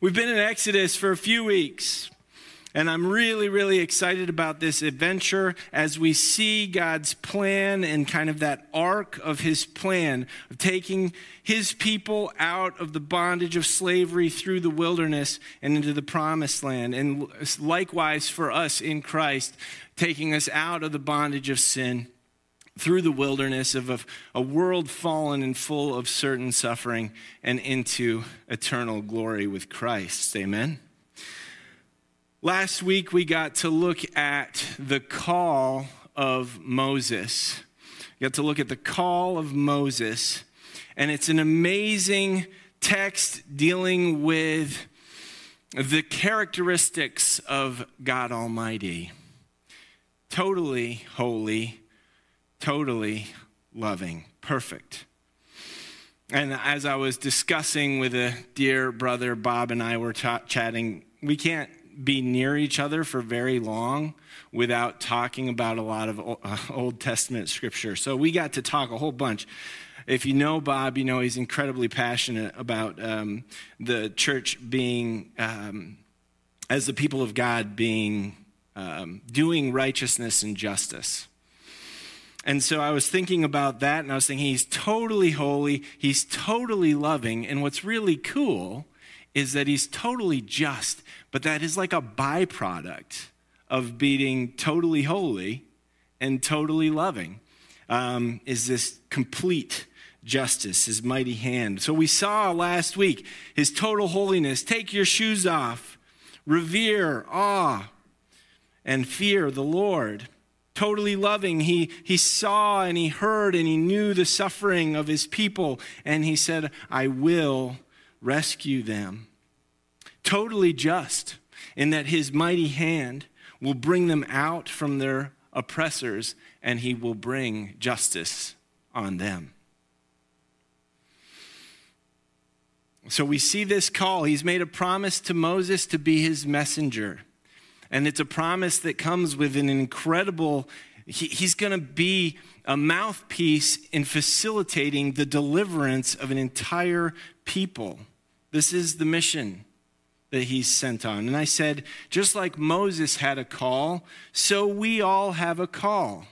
We've been in Exodus for a few weeks, and I'm really, really excited about this adventure as we see God's plan and kind of that arc of his plan of taking his people out of the bondage of slavery through the wilderness and into the promised land. And likewise for us in Christ, taking us out of the bondage of sin through the wilderness of a world fallen and full of certain suffering and into eternal glory with Christ. Amen. Last week, we got to look at the call of Moses. We got to look at the call of Moses, and it's an amazing text dealing with the characteristics of God Almighty. Totally holy, totally loving, perfect. And as I was discussing with a dear brother, Bob and I were chatting, we can't be near each other for very long without talking about a lot of Old Testament scripture. So we got to talk a whole bunch. If you know Bob, you know he's incredibly passionate about the church being, as the people of God being, doing righteousness and justice. And so I was thinking about that, and I was thinking he's totally holy, he's totally loving, and what's really cool is that he's totally just, but that is like a byproduct of being totally holy and totally loving, is this complete justice, his mighty hand. So we saw last week his total holiness. Take your shoes off, revere, awe, and fear the Lord. Totally loving, he saw and he heard and he knew the suffering of his people, and he said, I will rescue them. Totally just, in that his mighty hand will bring them out from their oppressors, and he will bring justice on them. So we see this call. He's made a promise to Moses to be his messenger. And it's a promise that comes with an incredible, he's going to be a mouthpiece in facilitating the deliverance of an entire people. This is the mission that he's sent on. And I said, just like Moses had a call, so we all have a call.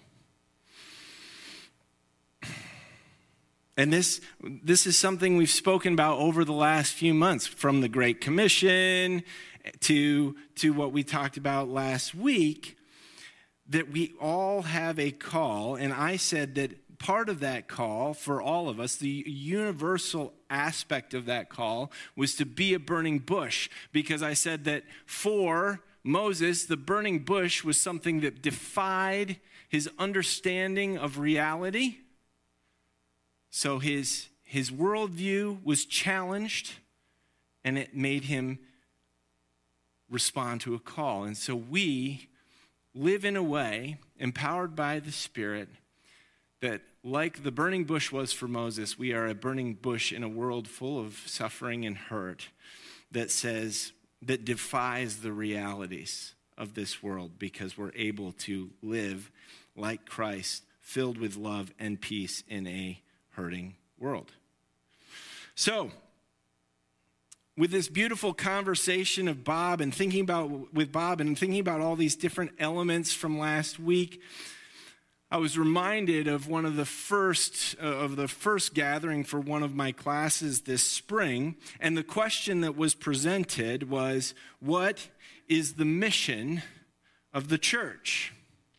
And this is something we've spoken about over the last few months, from the Great Commission to what we talked about last week, that we all have a call. And I said that part of that call for all of us, the universal aspect of that call, was to be a burning bush. Because I said that for Moses, the burning bush was something that defied his understanding of reality. So his worldview was challenged, and it made him respond to a call. And so we live in a way, empowered by the Spirit, that like the burning bush was for Moses, we are a burning bush in a world full of suffering and hurt that defies the realities of this world, because we're able to live like Christ, filled with love and peace in a hurting world. So, with this beautiful conversation of Bob and thinking about all these different elements from last week, I was reminded of one of the first gathering for one of my classes this spring, and the question that was presented was, what is the mission of the church?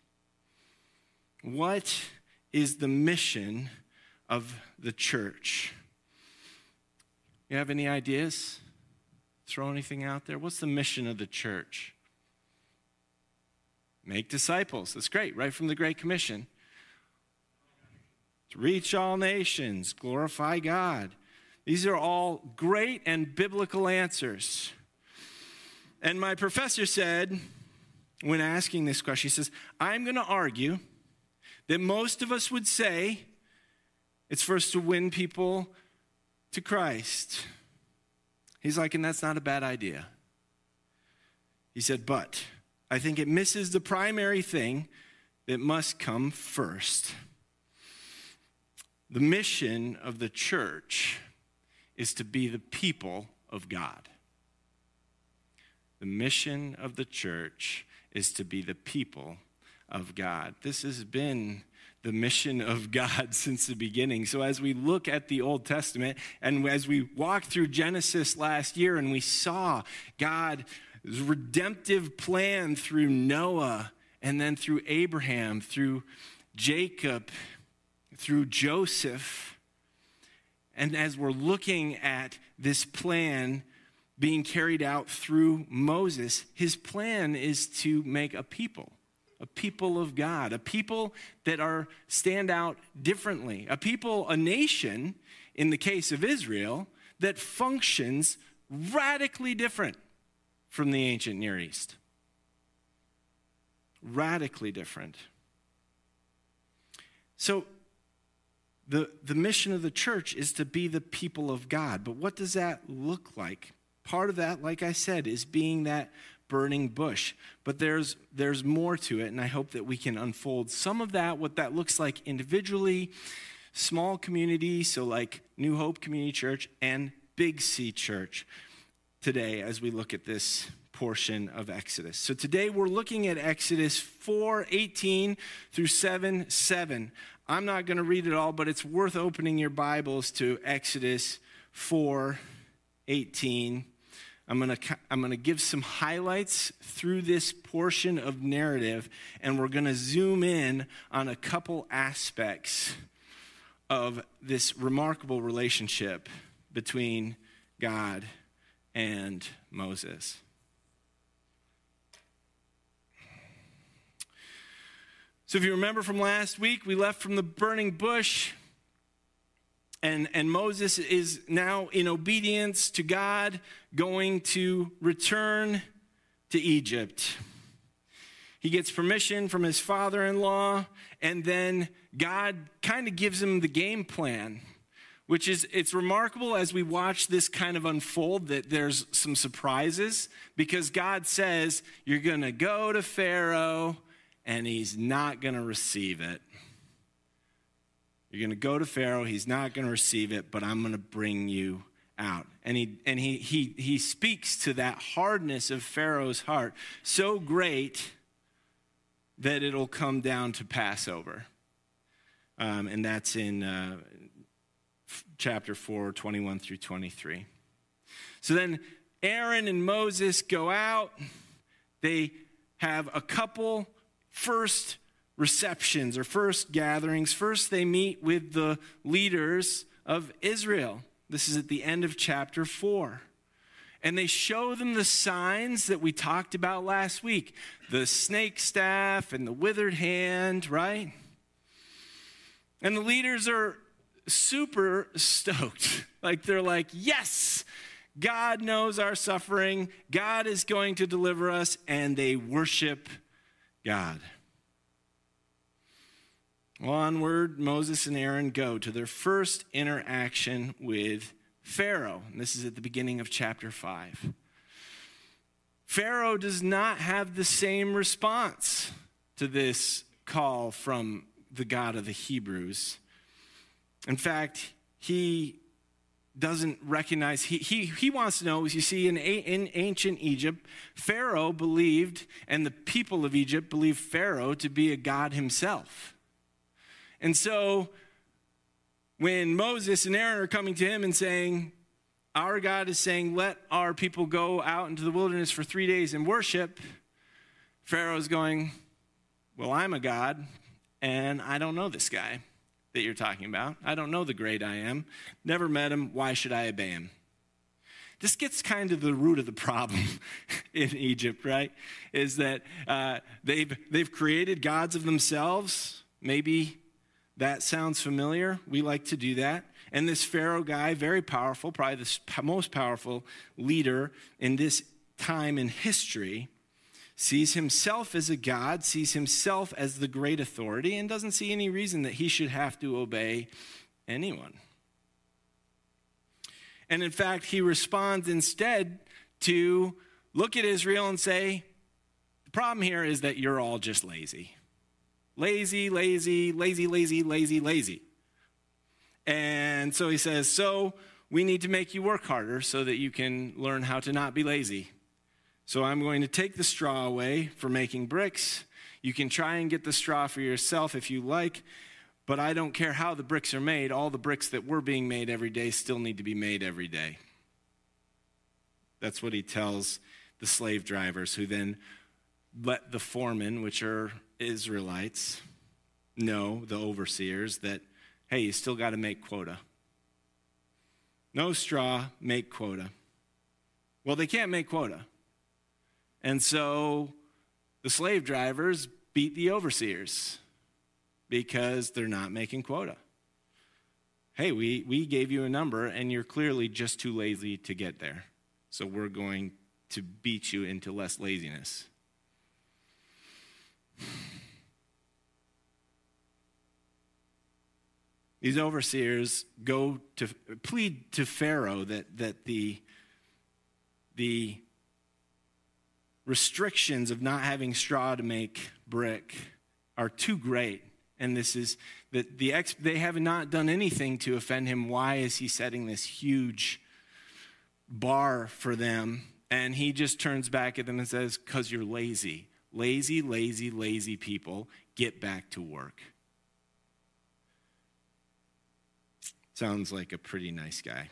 What is the mission of the church? You have any ideas? Throw anything out there? What's the mission of the church? Make disciples. That's great, right from the Great Commission. To reach all nations, glorify God. These are all great and biblical answers. And my professor said, when asking this question, he says, I'm going to argue that most of us would say it's for us to win people to Christ. He's like, and that's not a bad idea. He said, but I think it misses the primary thing that must come first. The mission of the church is to be the people of God. The mission of the church is to be the people of God. This has been the mission of God since the beginning. So as we look at the Old Testament and as we walked through Genesis last year and we saw God's redemptive plan through Noah and then through Abraham, through Jacob, through Joseph, and as we're looking at this plan being carried out through Moses, his plan is to make a people of God, a people that stand out differently, a nation, in the case of Israel, that functions radically different from the ancient Near East. Radically different. So the mission of the church is to be the people of God. But what does that look like? Part of that, like I said, is being that burning bush. But there's more to it, and I hope that we can unfold some of that, what that looks like individually, small community, so like New Hope Community Church and Big C Church today as we look at this portion of Exodus. So today we're looking at Exodus 4:18 through 7:7. I'm not going to read it all, but it's worth opening your Bibles to Exodus 4:18. I'm going to give some highlights through this portion of narrative, and we're going to zoom in on a couple aspects of this remarkable relationship between God and Moses. So if you remember from last week, we left from the burning bush, and Moses is now in obedience to God going to return to Egypt. He gets permission from his father-in-law, and then God kind of gives him the game plan, which is, it's remarkable as we watch this kind of unfold that there's some surprises, because God says, you're going to go to Pharaoh, and he's not going to receive it. You're going to go to Pharaoh, he's not going to receive it, but I'm going to bring you out. And he speaks to that hardness of Pharaoh's heart so great that it'll come down to Passover. And that's in chapter 4, 21 through 23. So then Aaron and Moses go out. They have a couple first receptions or first gatherings. First, they meet with the leaders of Israel. This is at the end of chapter 4. And they show them the signs that we talked about last week. The snake staff and the withered hand, right? And the leaders are super stoked. Like, they're like, yes, God knows our suffering. God is going to deliver us. And they worship God. Onward, Moses and Aaron go to their first interaction with Pharaoh. And this is at the beginning of chapter 5. Pharaoh does not have the same response to this call from the God of the Hebrews. In fact, he doesn't recognize, he wants to know, as you see, in ancient Egypt, Pharaoh believed, and the people of Egypt believed Pharaoh to be a god himself. And so when Moses and Aaron are coming to him and saying, our God is saying, let our people go out into the wilderness for 3 days and worship, Pharaoh's going, well, I'm a god, and I don't know this guy that you're talking about. I don't know the great I am. Never met him. Why should I obey him? This gets kind of the root of the problem in Egypt, right? Is that they've created gods of themselves. Maybe that sounds familiar. We like to do that. And this Pharaoh guy, very powerful, probably the most powerful leader in this time in history, sees himself as a god, sees himself as the great authority, and doesn't see any reason that he should have to obey anyone. And in fact, he responds instead to look at Israel and say, the problem here is that you're all just lazy. Lazy, lazy, lazy, lazy, lazy, lazy. And so he says, so we need to make you work harder so that you can learn how to not be lazy. So I'm going to take the straw away for making bricks. You can try and get the straw for yourself if you like, but I don't care how the bricks are made. All the bricks that were being made every day still need to be made every day. That's what he tells the slave drivers, who then let the foremen, which are Israelites, know, the overseers, that, hey, you still got to make quota. No straw, make quota. Well, they can't make quota. And so the slave drivers beat the overseers because they're not making quota. Hey, we gave you a number, and you're clearly just too lazy to get there. So we're going to beat you into less laziness. These overseers go to plead to Pharaoh that the restrictions of not having straw to make brick are too great. And this is that they have not done anything to offend him. Why is he setting this huge bar for them? And he just turns back at them and says, because you're lazy. Lazy, lazy, lazy people, get back to work. Sounds like a pretty nice guy.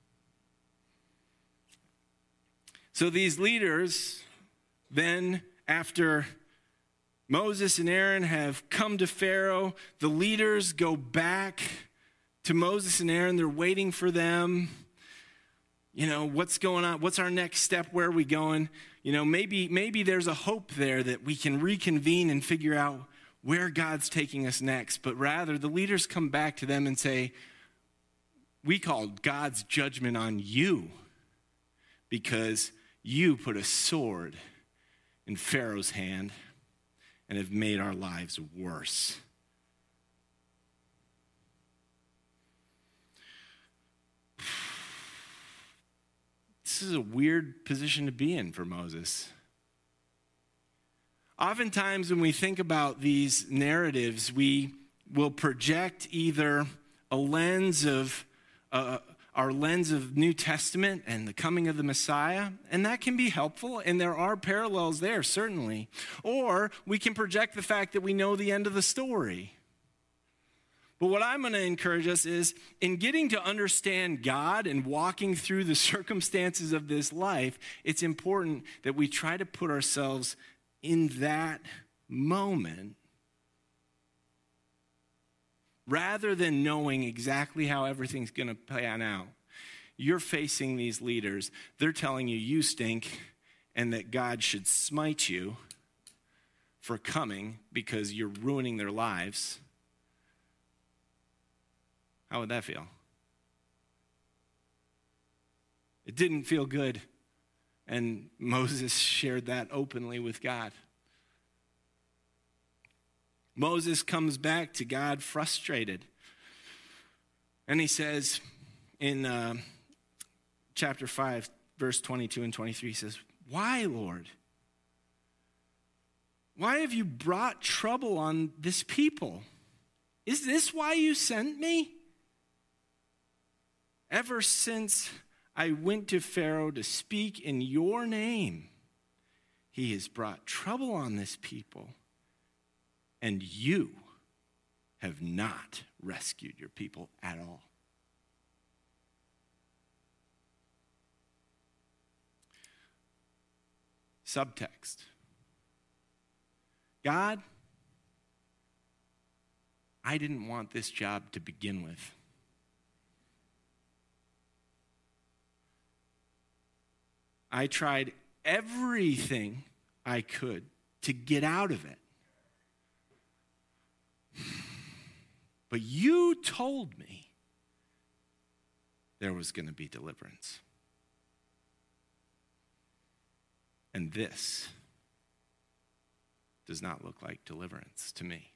So these leaders, then after Moses and Aaron have come to Pharaoh, the leaders go back to Moses and Aaron. They're waiting for them. You know, what's going on? What's our next step? Where are we going? You know, maybe there's a hope there that we can reconvene and figure out where God's taking us next. But rather, the leaders come back to them and say, we called God's judgment on you because you put a sword in Pharaoh's hand and have made our lives worse. This is a weird position to be in for Moses. Oftentimes when we think about these narratives, we will project either a lens of our lens of New Testament and the coming of the Messiah, and that can be helpful, and there are parallels there, certainly. Or we can project the fact that we know the end of the story. But what I'm going to encourage us is, in getting to understand God and walking through the circumstances of this life, it's important that we try to put ourselves in that moment rather than knowing exactly how everything's going to pan out. You're facing these leaders. They're telling you you stink and that God should smite you for coming because you're ruining their lives. How would that feel? It didn't feel good. And Moses shared that openly with God. Moses comes back to God frustrated. And he says in chapter 5, verse 22 and 23, he says, "Why, Lord? Why have you brought trouble on this people? Is this why you sent me? Ever since I went to Pharaoh to speak in your name, he has brought trouble on this people, and you have not rescued your people at all." Subtext. God, I didn't want this job to begin with. I tried everything I could to get out of it. But you told me there was going to be deliverance. And this does not look like deliverance to me.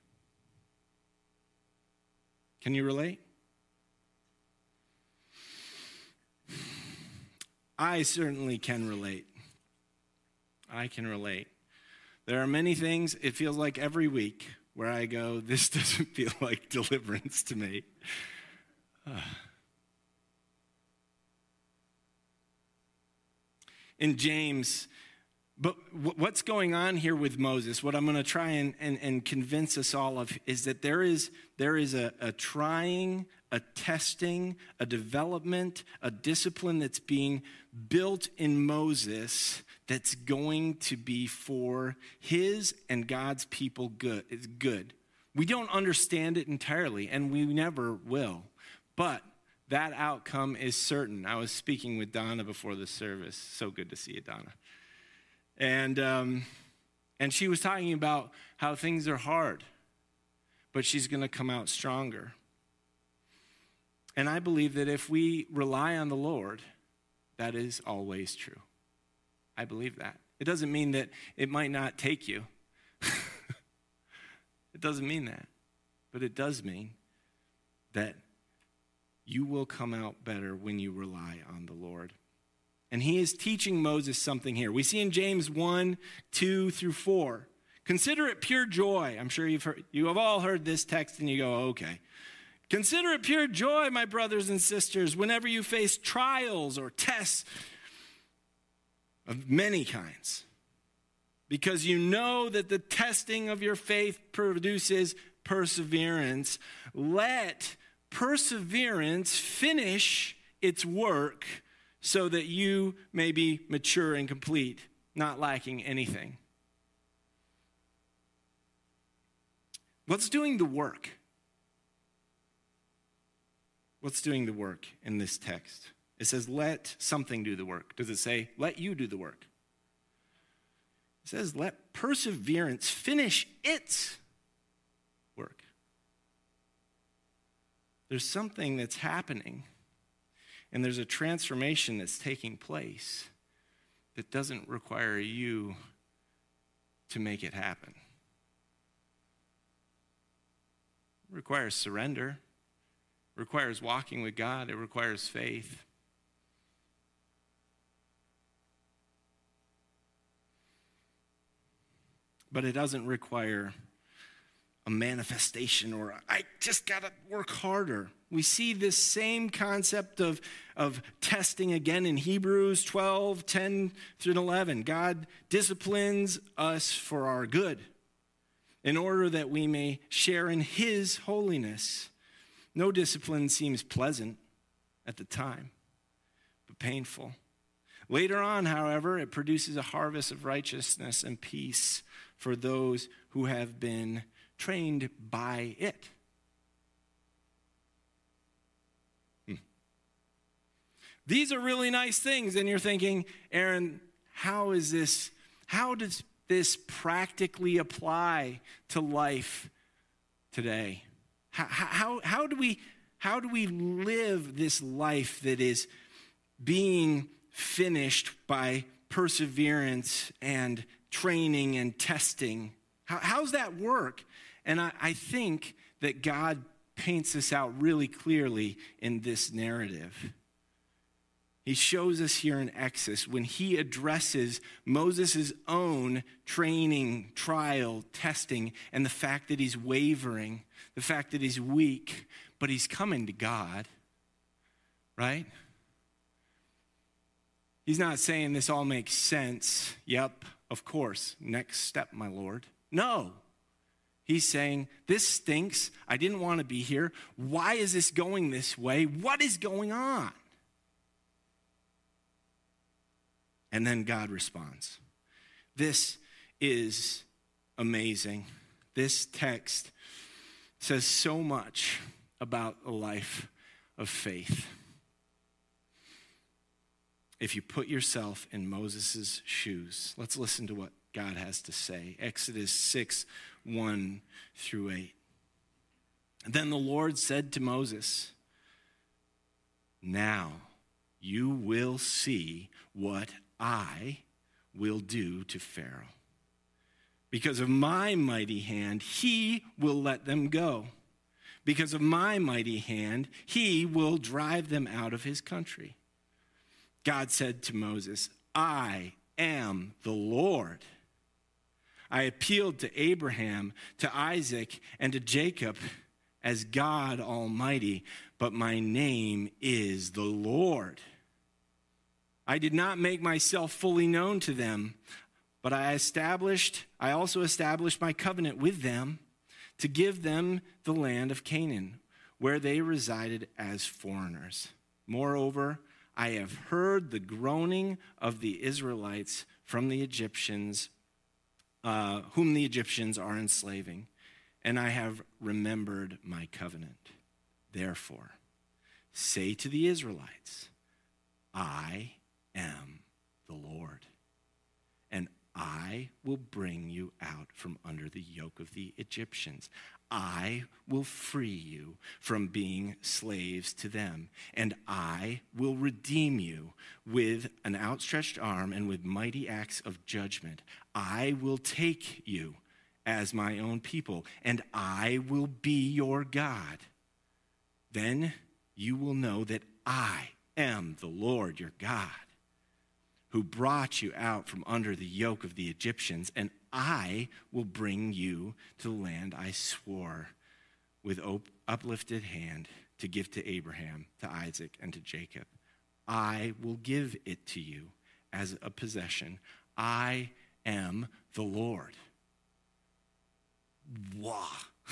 Can you relate? I certainly can relate. I can relate. There are many things, it feels like every week, where I go, this doesn't feel like deliverance to me. In James, But what's going on here with Moses, what I'm going to try and convince us all of, is that there is a trying, a testing, a development, a discipline that's being built in Moses that's going to be for his and God's people good. It's good. We don't understand it entirely, and we never will. But that outcome is certain. I was speaking with Donna before the service. So good to see you, Donna. And she was talking about how things are hard, but she's going to come out stronger. And I believe that if we rely on the Lord, that is always true. I believe that. It doesn't mean that it might not take you. It doesn't mean that. But it does mean that you will come out better when you rely on the Lord. And he is teaching Moses something here. We see in James 1, 2 through 4. Consider it pure joy. I'm sure you have all heard this text and you go, okay. Consider it pure joy, my brothers and sisters, whenever you face trials or tests of many kinds. Because you know that the testing of your faith produces perseverance. Let perseverance finish its work so that you may be mature and complete, not lacking anything. What's doing the work? What's doing the work in this text? It says, let something do the work. Does it say, let you do the work? It says, let perseverance finish its work. There's something that's happening, and there's a transformation that's taking place that doesn't require you to make it happen. It requires surrender. It requires walking with God. It requires faith. But it doesn't require a manifestation or I just got to work harder. We see this same concept of testing again in Hebrews 12, 10 through 11. God disciplines us for our good in order that we may share in his holiness. No discipline seems pleasant at the time, but painful. Later on, however, it produces a harvest of righteousness and peace for those who have been trained by it. These are really nice things, and you're thinking, Aaron, how does this practically apply to life today? How do we live this life that is being finished by perseverance and training and testing? How's that work? And I think that God paints this out really clearly in this narrative. He shows us here in Exodus when he addresses Moses' own training, trial, testing, and the fact that he's wavering, the fact that he's weak, but he's coming to God, right? He's not saying this all makes sense. Yep, of course. Next step, my Lord. No. He's saying, this stinks. I didn't want to be here. Why is this going this way? What is going on? And then God responds. This is amazing. This text says so much about a life of faith. If you put yourself in Moses' shoes, let's listen to what God has to say. Exodus 6, 1 through 8. Then the Lord said to Moses, now you will see what I will do to Pharaoh. Because of my mighty hand, he will let them go. Because of my mighty hand, he will drive them out of his country. God said to Moses, I am the Lord. I appealed to Abraham, to Isaac, and to Jacob as God Almighty, but my name is the Lord. I did not make myself fully known to them. But I also established my covenant with them to give them the land of Canaan, where they resided as foreigners. Moreover, I have heard the groaning of the Israelites from the Egyptians, whom the Egyptians are enslaving, and I have remembered my covenant. Therefore, say to the Israelites, I am the Lord, and I will bring you out from under the yoke of the Egyptians. I will free you from being slaves to them, and I will redeem you with an outstretched arm and with mighty acts of judgment. I will take you as my own people, and I will be your God. Then you will know that I am the Lord your God, who brought you out from under the yoke of the Egyptians, and I will bring you to the land I swore with uplifted hand to give to Abraham, to Isaac, and to Jacob. I will give it to you as a possession. I am the Lord. Wow.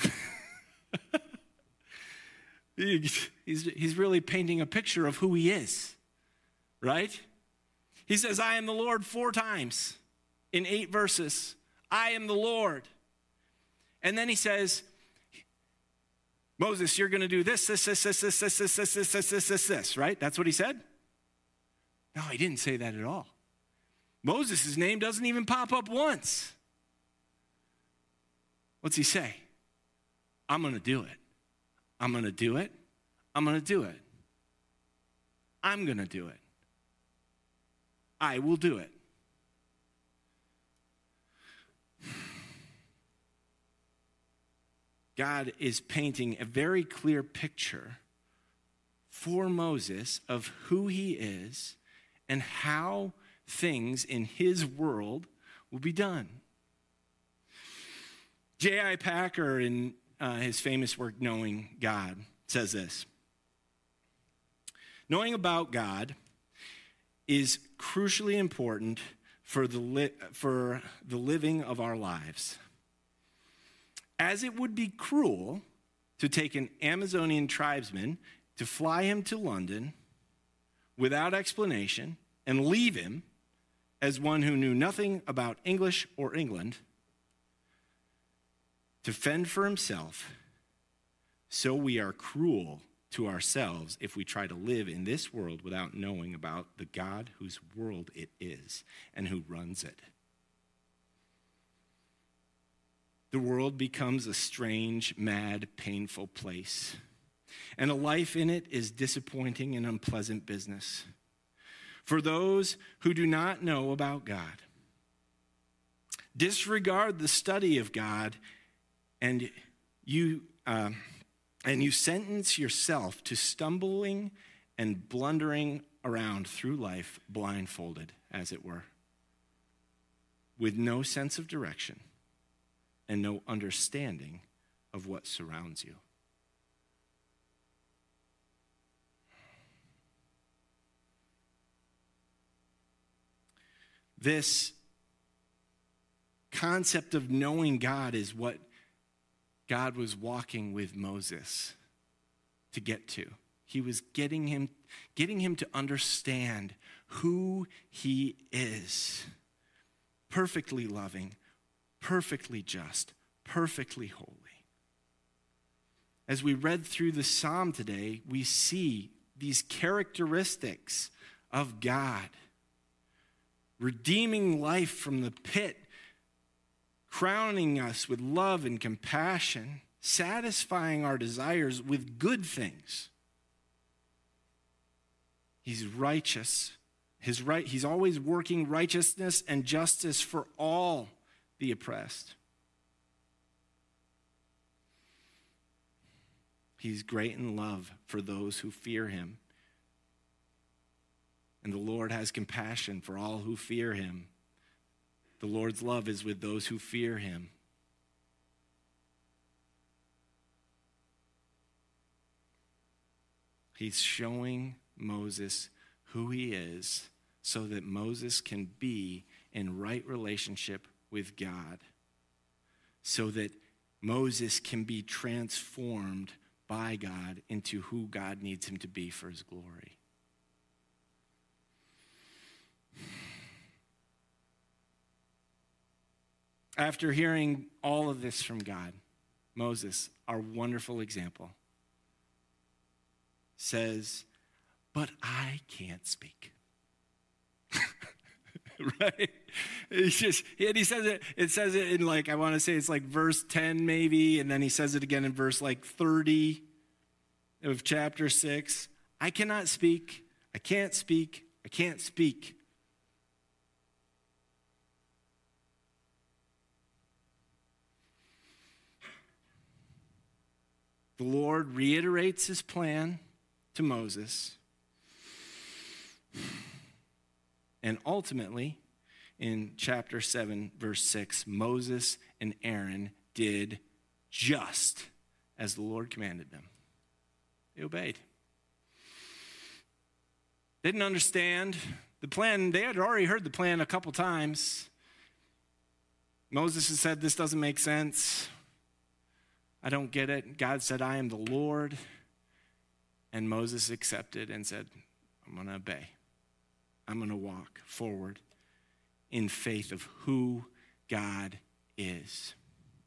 He's really painting a picture of who he is, right? He says, I am the Lord 4 times in 8 verses. I am the Lord. And then he says, Moses, you're going to do this, right? That's what he said? No, he didn't say that at all. Moses' name doesn't even pop up once. What's he say? I'm going to do it. I'm going to do it. I'm going to do it. I'm going to do it. I will do it. God is painting a very clear picture for Moses of who he is and how things in his world will be done. J.I. Packer, in his famous work, Knowing God, says this: knowing about God is crucially important for the living of our lives. As it would be cruel to take an Amazonian tribesman to fly him to London without explanation and leave him as one who knew nothing about English or England to fend for himself, so we are cruel to ourselves if we try to live in this world without knowing about the God whose world it is and who runs it. The world becomes a strange, mad, painful place, and a life in it is disappointing and unpleasant business for those who do not know about God. Disregard the study of God, and you sentence yourself to stumbling and blundering around through life blindfolded, as it were, with no sense of direction and no understanding of what surrounds you. This concept of knowing God is what God was walking with Moses to get to. He was getting him to understand who he is. Perfectly loving, perfectly just, perfectly holy. As we read through the psalm today, we see these characteristics of God. Redeeming life from the pit, crowning us with love and compassion, satisfying our desires with good things. He's righteous. He's always working righteousness and justice for all the oppressed. He's great in love for those who fear him. And the Lord has compassion for all who fear him. The Lord's love is with those who fear him. He's showing Moses who he is so that Moses can be in right relationship with God so that Moses can be transformed by God into who God needs him to be for his glory. After hearing all of this from God, Moses, our wonderful example, says, "But I can't speak." Right? He says it says it in like, I want to say it's like verse 10 maybe, and then he says it again in verse like 30 of chapter 6. I cannot speak, I can't speak, I can't speak. The Lord reiterates his plan to Moses. And ultimately, in chapter 7, verse 6, Moses and Aaron did just as the Lord commanded them. They obeyed. They didn't understand the plan. They had already heard the plan a couple times. Moses had said, "This doesn't make sense. I don't get it." God said, "I am the Lord." And Moses accepted and said, "I'm going to obey. I'm going to walk forward in faith of who God is."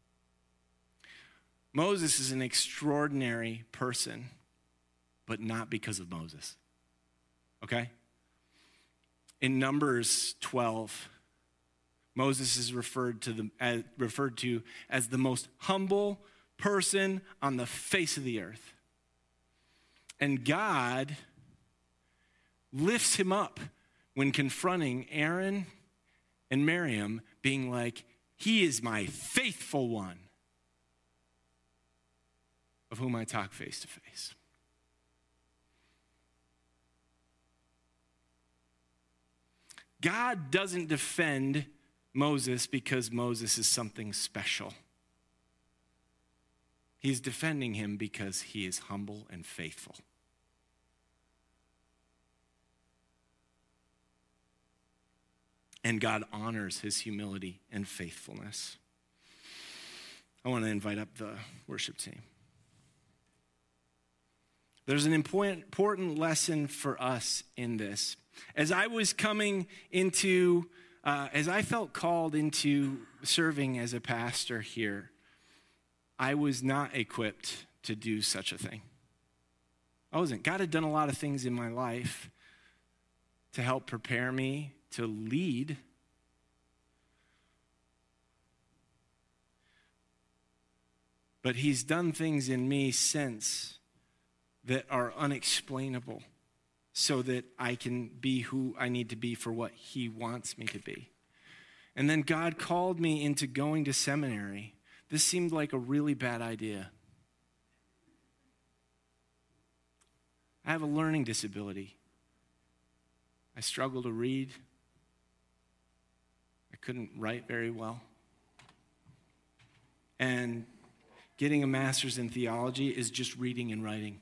Moses is an extraordinary person, but not because of Moses. Okay? In Numbers 12, Moses is referred to as the most humble person on the face of the earth. And God lifts him up when confronting Aaron and Miriam, being like, "He is my faithful one, of whom I talk face to face." God doesn't defend Moses because Moses is something special. He's defending him because he is humble and faithful. And God honors his humility and faithfulness. I want to invite up the worship team. There's an important lesson for us in this. As I was coming into, as I felt called into serving as a pastor here, I was not equipped to do such a thing. I wasn't. God had done a lot of things in my life to help prepare me to lead. But he's done things in me since that are unexplainable so that I can be who I need to be for what he wants me to be. And then God called me into going to seminary. This seemed like a really bad idea. I have a learning disability. I struggle to read. I couldn't write very well. And getting a master's in theology is just reading and writing.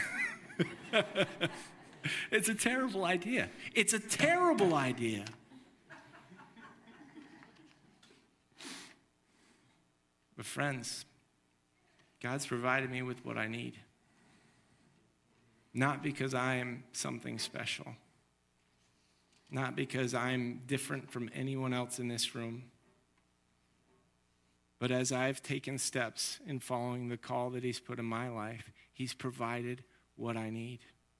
It's a terrible idea. It's a terrible idea. But friends, God's provided me with what I need. Not because I am something special. Not because I'm different from anyone else in this room. But as I've taken steps in following the call that he's put in my life, he's provided what I need.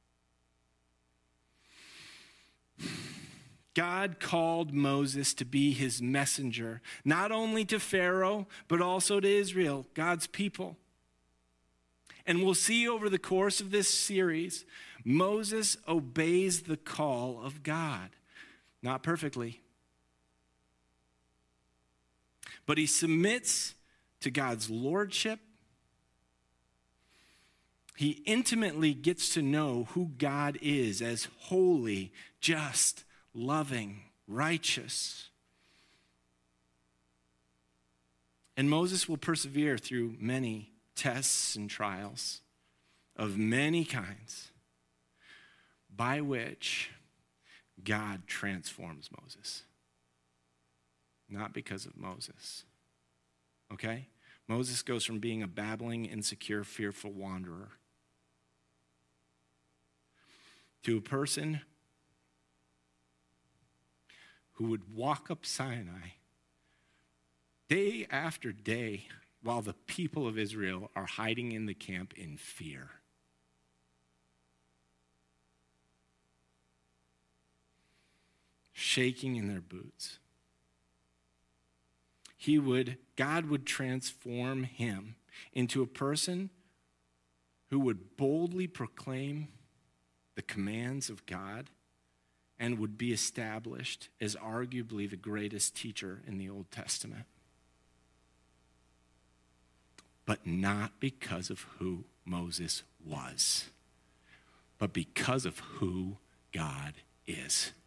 God called Moses to be his messenger, not only to Pharaoh, but also to Israel, God's people. And we'll see over the course of this series, Moses obeys the call of God. Not perfectly, but he submits to God's lordship. He intimately gets to know who God is as holy, just, loving, righteous. And Moses will persevere through many tests and trials of many kinds by which God transforms Moses. Not because of Moses. Okay? Moses goes from being a babbling, insecure, fearful wanderer to a person who would walk up Sinai day after day while the people of Israel are hiding in the camp in fear. Shaking in their boots. God would transform him into a person who would boldly proclaim the commands of God and would be established as arguably the greatest teacher in the Old Testament. But not because of who Moses was, but because of who God is.